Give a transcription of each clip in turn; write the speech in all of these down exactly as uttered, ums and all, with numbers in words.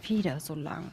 wieder so lang.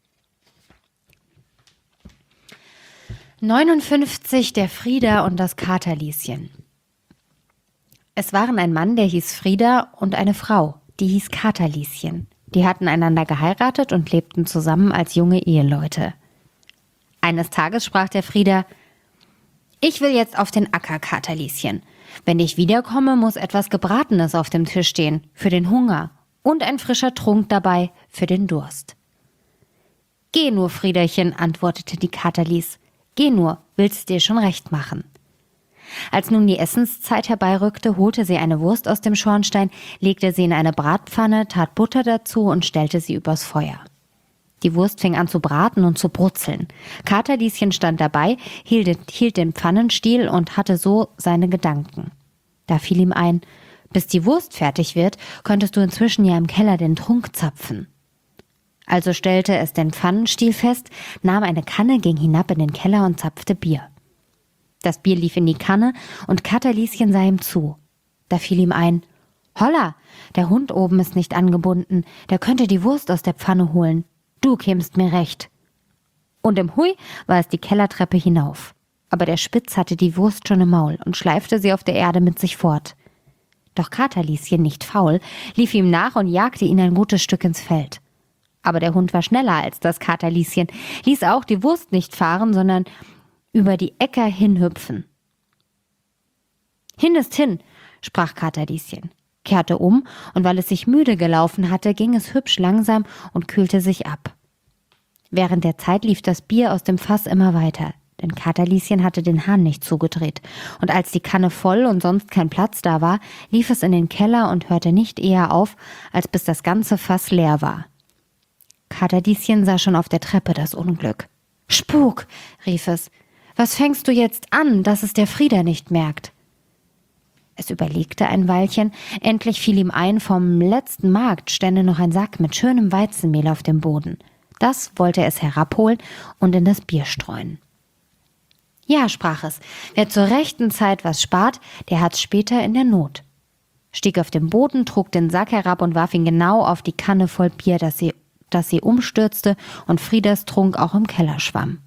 neunundfünfzig Der Frieder und das Katerlieschen. Es waren ein Mann, der hieß Frieder, und eine Frau, die hieß Katerlieschen. Die hatten einander geheiratet und lebten zusammen als junge Eheleute. Eines Tages sprach der Frieder: »Ich will jetzt auf den Acker, Katerlieschen. Wenn ich wiederkomme, muss etwas Gebratenes auf dem Tisch stehen, für den Hunger, und ein frischer Trunk dabei, für den Durst.« »Geh nur, Friederchen«, antwortete die Katerlies. »Geh nur, willst dir schon recht machen.« Als nun die Essenszeit herbeirückte, holte sie eine Wurst aus dem Schornstein, legte sie in eine Bratpfanne, tat Butter dazu und stellte sie übers Feuer. Die Wurst fing an zu braten und zu brutzeln. Katerlieschen stand dabei, hielt, hielt den Pfannenstiel und hatte so seine Gedanken. Da fiel ihm ein: Bis die Wurst fertig wird, könntest du inzwischen ja im Keller den Trunk zapfen. Also stellte es den Pfannenstiel fest, nahm eine Kanne, ging hinab in den Keller und zapfte Bier. Das Bier lief in die Kanne und Katerlieschen sah ihm zu. Da fiel ihm ein: Holla, der Hund oben ist nicht angebunden, der könnte die Wurst aus der Pfanne holen. Du kämst mir recht. Und im Hui war es die Kellertreppe hinauf. Aber der Spitz hatte die Wurst schon im Maul und schleifte sie auf der Erde mit sich fort. Doch Katerlieschen, nicht faul, lief ihm nach und jagte ihn ein gutes Stück ins Feld. Aber der Hund war schneller als das Katerlieschen, ließ auch die Wurst nicht fahren, sondern über die Äcker hinhüpfen. »Hin ist hin«, sprach Katerlieschen, kehrte um, und weil es sich müde gelaufen hatte, ging es hübsch langsam und kühlte sich ab. Während der Zeit lief das Bier aus dem Fass immer weiter, denn Katerlieschen hatte den Hahn nicht zugedreht, und als die Kanne voll und sonst kein Platz da war, lief es in den Keller und hörte nicht eher auf, als bis das ganze Fass leer war. Katerlieschen sah schon auf der Treppe das Unglück. »Spuk«, rief es, »was fängst du jetzt an, dass es der Frieder nicht merkt?« Es überlegte ein Weilchen, endlich fiel ihm ein, vom letzten Markt stände noch ein Sack mit schönem Weizenmehl auf dem Boden. Das wollte es herabholen und in das Bier streuen. »Ja«, sprach es, »wer zur rechten Zeit was spart, der hat's später in der Not«, stieg auf den Boden, trug den Sack herab und warf ihn genau auf die Kanne voll Bier, dass sie, dass sie umstürzte und Frieders Trunk auch im Keller schwamm.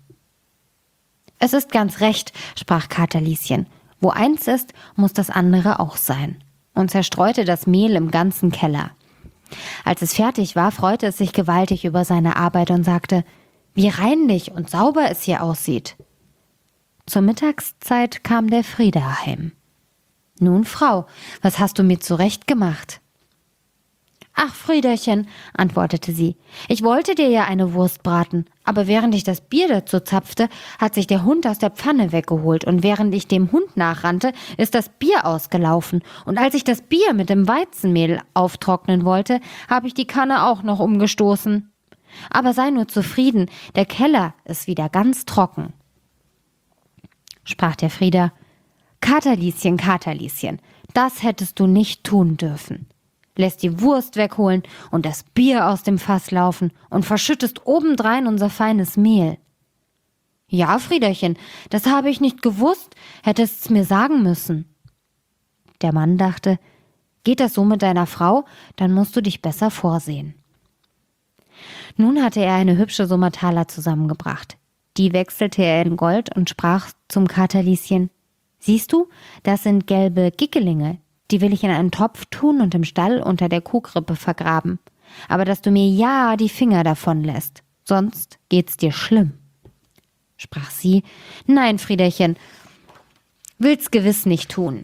»Es ist ganz recht«, sprach Katerlieschen, »wo eins ist, muss das andere auch sein«, und zerstreute das Mehl im ganzen Keller. Als es fertig war, freute es sich gewaltig über seine Arbeit und sagte: »Wie reinlich und sauber es hier aussieht.« Zur Mittagszeit kam der Frieder heim. »Nun, Frau, was hast du mir zurechtgemacht?« »Ach, Friederchen«, antwortete sie, »ich wollte dir ja eine Wurst braten, aber während ich das Bier dazu zapfte, hat sich der Hund aus der Pfanne weggeholt, und während ich dem Hund nachrannte, ist das Bier ausgelaufen, und als ich das Bier mit dem Weizenmehl auftrocknen wollte, habe ich die Kanne auch noch umgestoßen. Aber sei nur zufrieden, der Keller ist wieder ganz trocken.« Sprach der Frieder: »Katerlieschen, Katerlieschen, das hättest du nicht tun dürfen. Lässt die Wurst wegholen und das Bier aus dem Fass laufen und verschüttest obendrein unser feines Mehl.« »Ja, Friederchen, das habe ich nicht gewusst, hättest's mir sagen müssen.« Der Mann dachte: »Geht das so mit deiner Frau, dann musst du dich besser vorsehen.« Nun hatte er eine hübsche Summe Taler zusammengebracht. Die wechselte er in Gold und sprach zum Katerlieschen: »Siehst du, das sind gelbe Gickelinge, die will ich in einen Topf tun und im Stall unter der Kuhkrippe vergraben. Aber dass du mir ja die Finger davon lässt, sonst geht's dir schlimm.« Sprach sie: »Nein, Friederchen, will's gewiss nicht tun.«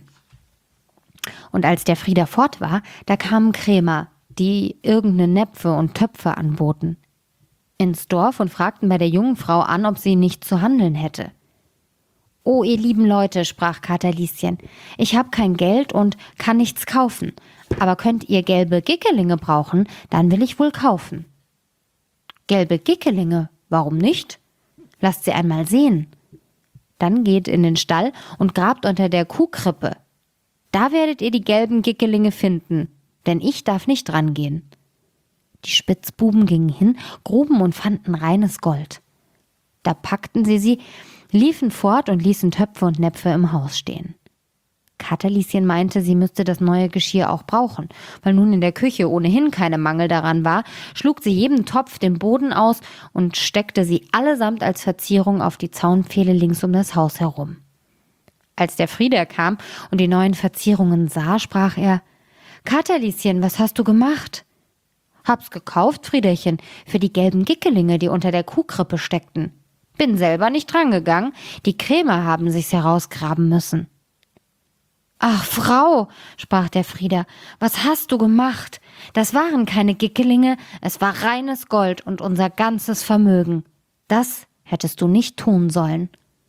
Und als der Frieder fort war, da kamen Krämer, die irgendeine Näpfe und Töpfe anboten, ins Dorf und fragten bei der jungen Frau an, ob sie nicht zu handeln hätte. »Oh, ihr lieben Leute«, sprach Katerlieschen, »ich hab kein Geld und kann nichts kaufen, aber könnt ihr gelbe Gickelinge brauchen, dann will ich wohl kaufen.« »Gelbe Gickelinge, warum nicht? Lasst sie einmal sehen. Dann geht in den Stall und grabt unter der Kuhkrippe. Da werdet ihr die gelben Gickelinge finden, denn ich darf nicht rangehen.« Die Spitzbuben gingen hin, gruben und fanden reines Gold. Da packten sie sie, liefen fort und ließen Töpfe und Näpfe im Haus stehen. Katerlieschen meinte, sie müsste das neue Geschirr auch brauchen. Weil nun in der Küche ohnehin keine Mangel daran war, schlug sie jedem Topf den Boden aus und steckte sie allesamt als Verzierung auf die Zaunpfähle links um das Haus herum. Als der Frieder kam und die neuen Verzierungen sah, sprach er: »Katerlieschen, was hast du gemacht?« »Hab's gekauft, Friederchen, für die gelben Gickelinge, die unter der Kuhkrippe steckten. Bin selber nicht drangegangen, die Krämer haben sich's herausgraben müssen.« »Ach, Frau«, sprach der Frieder, »was hast du gemacht? Das waren keine Gickelinge, es war reines Gold und unser ganzes Vermögen. Das hättest du nicht tun sollen.«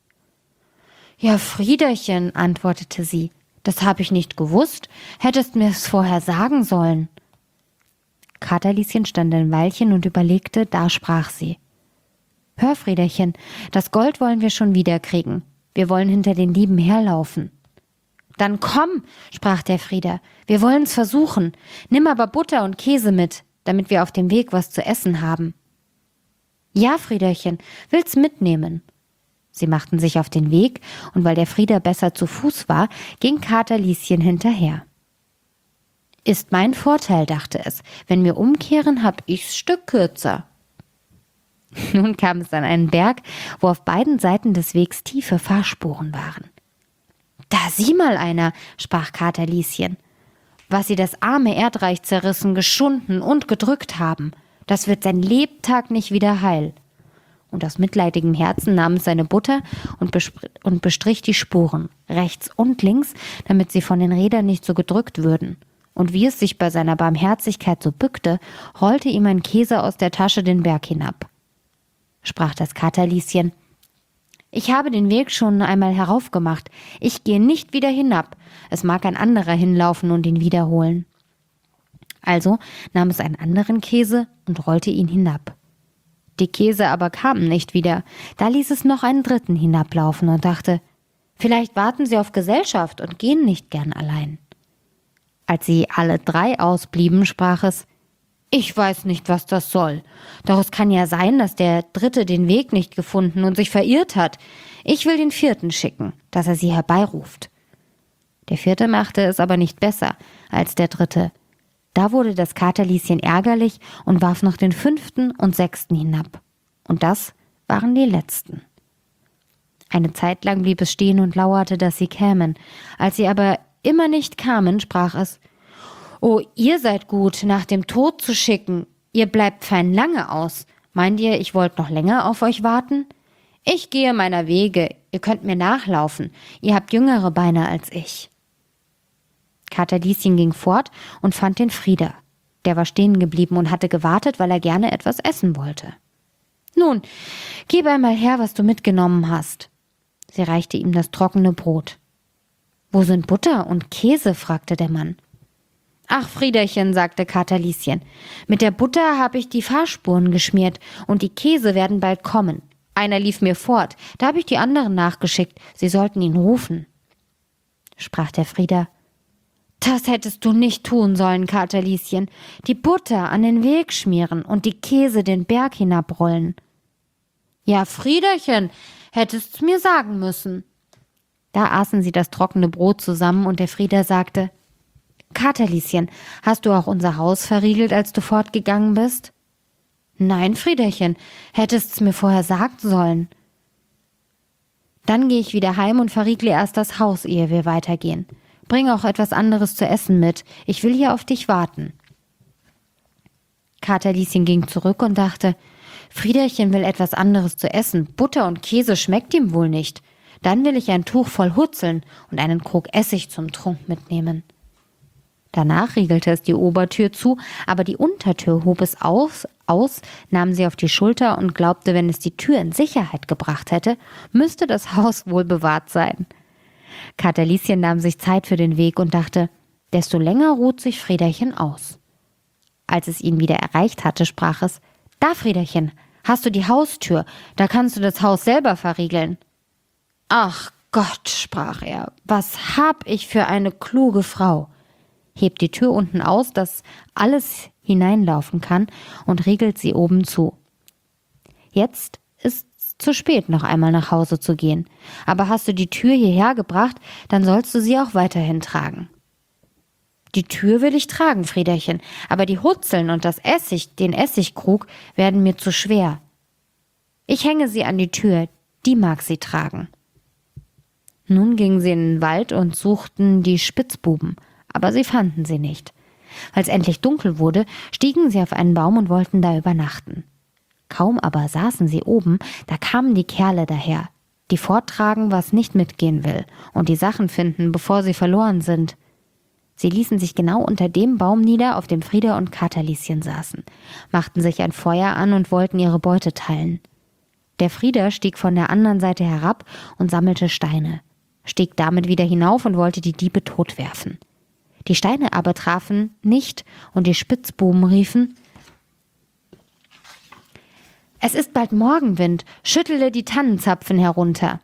»Ja, Friederchen«, antwortete sie, »das hab ich nicht gewusst, hättest mir's vorher sagen sollen.« Katerlieschen stand ein Weilchen und überlegte, da sprach sie: »Hör, Friederchen, das Gold wollen wir schon wieder kriegen. Wir wollen hinter den Dieben herlaufen.« »Dann komm«, sprach der Frieder, »wir wollen's versuchen. Nimm aber Butter und Käse mit, damit wir auf dem Weg was zu essen haben.« »Ja, Friederchen, will's mitnehmen.« Sie machten sich auf den Weg, und weil der Frieder besser zu Fuß war, ging Katerlieschen hinterher. »Ist mein Vorteil«, dachte es, »wenn wir umkehren, hab ich's Stück kürzer.« Nun kam es an einen Berg, wo auf beiden Seiten des Wegs tiefe Fahrspuren waren. »Da sieh mal einer«, sprach Katerlieschen, »was sie das arme Erdreich zerrissen, geschunden und gedrückt haben. Das wird sein Lebtag nicht wieder heil.« Und aus mitleidigem Herzen nahm es seine Butter und, bespr- und bestrich die Spuren, rechts und links, damit sie von den Rädern nicht so gedrückt würden. Und wie es sich bei seiner Barmherzigkeit so bückte, rollte ihm ein Käse aus der Tasche den Berg hinab. Sprach das Katerlieschen: »Ich habe den Weg schon einmal heraufgemacht. Ich gehe nicht wieder hinab. Es mag ein anderer hinlaufen und ihn wiederholen.« Also nahm es einen anderen Käse und rollte ihn hinab. Die Käse aber kamen nicht wieder. Da ließ es noch einen dritten hinablaufen und dachte: »Vielleicht warten sie auf Gesellschaft und gehen nicht gern allein.« Als sie alle drei ausblieben, sprach es: »Ich weiß nicht, was das soll. Doch es kann ja sein, dass der Dritte den Weg nicht gefunden und sich verirrt hat. Ich will den Vierten schicken, dass er sie herbeiruft.« Der Vierte machte es aber nicht besser als der Dritte. Da wurde das Katerlieschen ärgerlich und warf noch den Fünften und Sechsten hinab. Und das waren die Letzten. Eine Zeit lang blieb es stehen und lauerte, dass sie kämen. Als sie aber immer nicht kamen, sprach es: »Oh, ihr seid gut, nach dem Tod zu schicken. Ihr bleibt fein lange aus. Meint ihr, ich wollt noch länger auf euch warten? Ich gehe meiner Wege, ihr könnt mir nachlaufen. Ihr habt jüngere Beine als ich.« Katerlieschen ging fort und fand den Frieder. Der war stehen geblieben und hatte gewartet, weil er gerne etwas essen wollte. »Nun, gib einmal her, was du mitgenommen hast.« Sie reichte ihm das trockene Brot. »Wo sind Butter und Käse?« fragte der Mann. »Ach, Friederchen«, sagte Katerlieschen, »mit der Butter habe ich die Fahrspuren geschmiert und die Käse werden bald kommen. Einer lief mir fort, da habe ich die anderen nachgeschickt, sie sollten ihn rufen.« Sprach der Frieder: »Das hättest du nicht tun sollen, Katerlieschen. Die Butter an den Weg schmieren und die Käse den Berg hinabrollen.« »Ja, Friederchen, hättest's mir sagen müssen.« Da aßen sie das trockene Brot zusammen und der Frieder sagte: »Katerlieschen, hast du auch unser Haus verriegelt, als du fortgegangen bist?« »Nein, Friederchen, hättest's mir vorher sagen sollen.« »Dann gehe ich wieder heim und verriegle erst das Haus, ehe wir weitergehen. Bring auch etwas anderes zu essen mit, ich will hier auf dich warten.« Katerlieschen ging zurück und dachte: »Friederchen will etwas anderes zu essen, Butter und Käse schmeckt ihm wohl nicht. Dann will ich ein Tuch voll Hutzeln und einen Krug Essig zum Trunk mitnehmen.« Danach riegelte es die Obertür zu, aber die Untertür hob es aus, aus, nahm sie auf die Schulter und glaubte, wenn es die Tür in Sicherheit gebracht hätte, müsste das Haus wohl bewahrt sein. Katerlieschen nahm sich Zeit für den Weg und dachte: desto länger ruht sich Friederchen aus. Als es ihn wieder erreicht hatte, sprach es: »Da, Friederchen, hast du die Haustür, da kannst du das Haus selber verriegeln.« »Ach Gott«, sprach er, »was hab ich für eine kluge Frau«, hebt die Tür unten aus, dass alles hineinlaufen kann, und riegelt sie oben zu. Jetzt ist's zu spät, noch einmal nach Hause zu gehen. Aber hast du die Tür hierher gebracht, dann sollst du sie auch weiterhin tragen. Die Tür will ich tragen, Friederchen, aber die Hutzeln und das Essig, den Essigkrug werden mir zu schwer. Ich hänge sie an die Tür, die mag sie tragen. Nun gingen sie in den Wald und suchten die Spitzbuben, aber sie fanden sie nicht. Als endlich dunkel wurde, stiegen sie auf einen Baum und wollten da übernachten. Kaum aber saßen sie oben, da kamen die Kerle daher, die forttragen, was nicht mitgehen will, und die Sachen finden, bevor sie verloren sind. Sie ließen sich genau unter dem Baum nieder, auf dem Frieda und Katerlieschen saßen, machten sich ein Feuer an und wollten ihre Beute teilen. Der Frieda stieg von der anderen Seite herab und sammelte Steine, stieg damit wieder hinauf und wollte die Diebe totwerfen. Die Steine aber trafen nicht und die Spitzbuben riefen: »Es ist bald Morgenwind, schüttele die Tannenzapfen herunter.«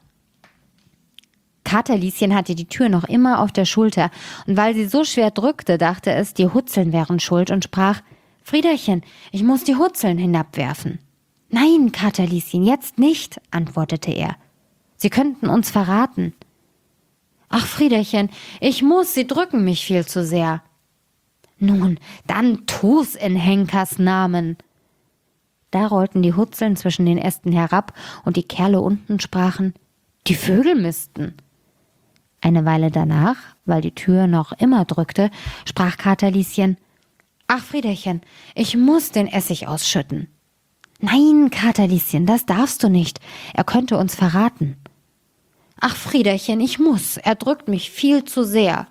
Katerlieschen hatte die Tür noch immer auf der Schulter, und weil sie so schwer drückte, dachte es, die Hutzeln wären schuld und sprach: »Friederchen, ich muss die Hutzeln hinabwerfen.« »Nein, Katerlieschen, jetzt nicht«, antwortete er. »Sie könnten uns verraten.« »Ach, Friederchen, ich muss, sie drücken mich viel zu sehr.« »Nun, dann tu's in Henkers Namen.« Da rollten die Hutzeln zwischen den Ästen herab, und die Kerle unten sprachen: »Die Vögel missten.« Eine Weile danach, weil die Tür noch immer drückte, sprach Katerlieschen: »Ach, Friederchen, ich muss den Essig ausschütten.« »Nein, Katerlieschen, das darfst du nicht, er könnte uns verraten.« »Ach, Friederchen, ich muss, er drückt mich viel zu sehr.«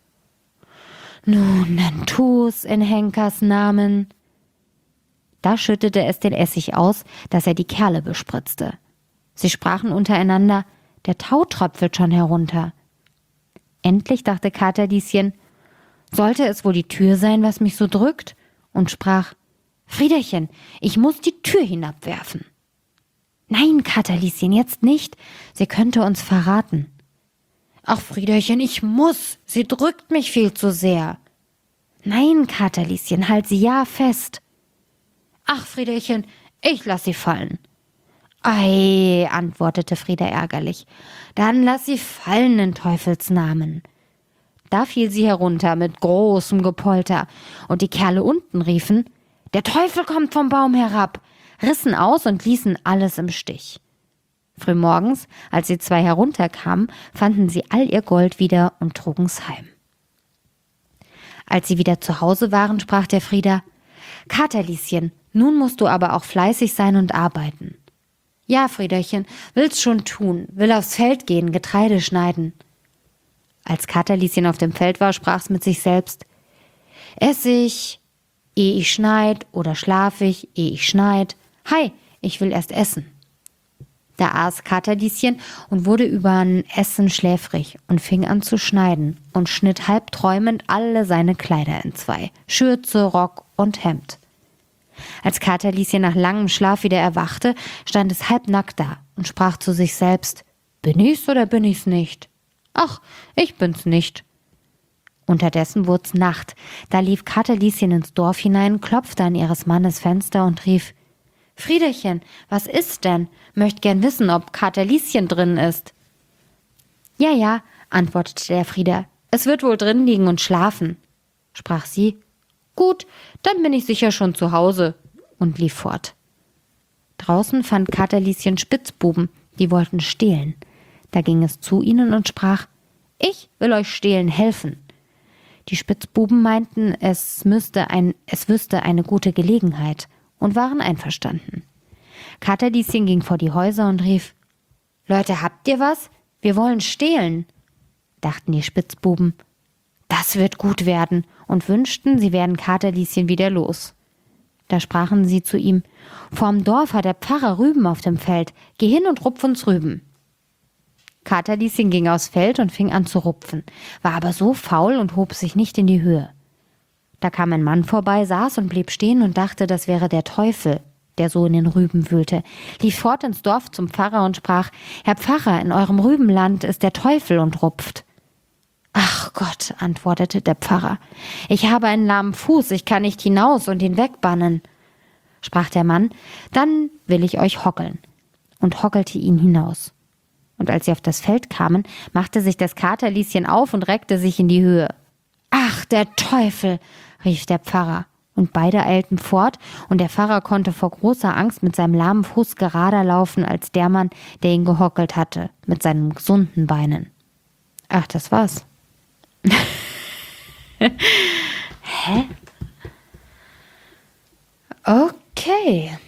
»Nun, dann tu's in Henkers Namen.« Da schüttete es den Essig aus, dass er die Kerle bespritzte. Sie sprachen untereinander: »Der Tau tröpfelt schon herunter.« Endlich dachte Katerlieschen: »Sollte es wohl die Tür sein, was mich so drückt?« und sprach: »Friederchen, ich muss die Tür hinabwerfen.« »Nein, Katerlieschen, jetzt nicht, sie könnte uns verraten.« »Ach, Friederchen, ich muss, sie drückt mich viel zu sehr.« »Nein, Katerlieschen, halt sie ja fest.« »Ach, Friederchen, ich lass sie fallen.« »Ei«, antwortete Frieda ärgerlich, »dann lass sie fallen in Teufels Namen.« Da fiel sie herunter mit großem Gepolter, und die Kerle unten riefen: »Der Teufel kommt vom Baum herab«, rissen aus und ließen alles im Stich. Frühmorgens, als die zwei herunterkamen, fanden sie all ihr Gold wieder und trugen's heim. Als sie wieder zu Hause waren, sprach der Frieda: »Katerlieschen, nun musst du aber auch fleißig sein und arbeiten.« »Ja, Friederchen, will's schon tun, will aufs Feld gehen, Getreide schneiden.« Als Katerlieschen auf dem Feld war, sprach's mit sich selbst: »Ess ich, ehe ich schneid, oder schlaf ich, ehe ich schneid? Hei, ich will erst essen.« Da aß Katerlieschen und wurde übern Essen schläfrig und fing an zu schneiden und schnitt halb träumend alle seine Kleider entzwei, Schürze, Rock und Hemd. Als Katerlieschen nach langem Schlaf wieder erwachte, stand es halbnackt da und sprach zu sich selbst: »Bin ich's oder bin ich's nicht? Ach, ich bin's nicht.« Unterdessen wurd's Nacht, da lief Katerlieschen ins Dorf hinein, klopfte an ihres Mannes Fenster und rief: »Friederchen, was ist denn? Möcht gern wissen, ob Katerlieschen drin ist.« »Ja, ja«, antwortete der Frieda, »es wird wohl drin liegen und schlafen.« Sprach sie: »Gut, dann bin ich sicher schon zu Hause«, und lief fort. Draußen fand Katerlieschen Spitzbuben, die wollten stehlen. Da ging es zu ihnen und sprach: »Ich will euch stehlen helfen.« Die Spitzbuben meinten, es müsste ein, es wüsste eine gute Gelegenheit und waren einverstanden. Katerlieschen ging vor die Häuser und rief: »Leute, habt ihr was? Wir wollen stehlen.« Dachten die Spitzbuben: »Das wird gut werden«, und wünschten, sie wären Katerlieschen wieder los. Da sprachen sie zu ihm: »Vorm Dorf hat der Pfarrer Rüben auf dem Feld. Geh hin und rupf uns Rüben.« Katerlieschen ging aufs Feld und fing an zu rupfen, war aber so faul und hob sich nicht in die Höhe. Da kam ein Mann vorbei, saß und blieb stehen und dachte, das wäre der Teufel, der so in den Rüben wühlte, lief fort ins Dorf zum Pfarrer und sprach: »Herr Pfarrer, in eurem Rübenland ist der Teufel und rupft.« »Ach Gott«, antwortete der Pfarrer, »ich habe einen lahmen Fuß, ich kann nicht hinaus und ihn wegbannen.« Sprach der Mann: »Dann will ich euch hockeln.« und hockelte ihn hinaus. Und als sie auf das Feld kamen, machte sich das Katerlieschen auf und reckte sich in die Höhe. »Ach, der Teufel«, rief der Pfarrer. Und beide eilten fort, und der Pfarrer konnte vor großer Angst mit seinem lahmen Fuß gerader laufen als der Mann, der ihn gehockelt hatte, mit seinen gesunden Beinen. Ach, das war's. Hä? Okay.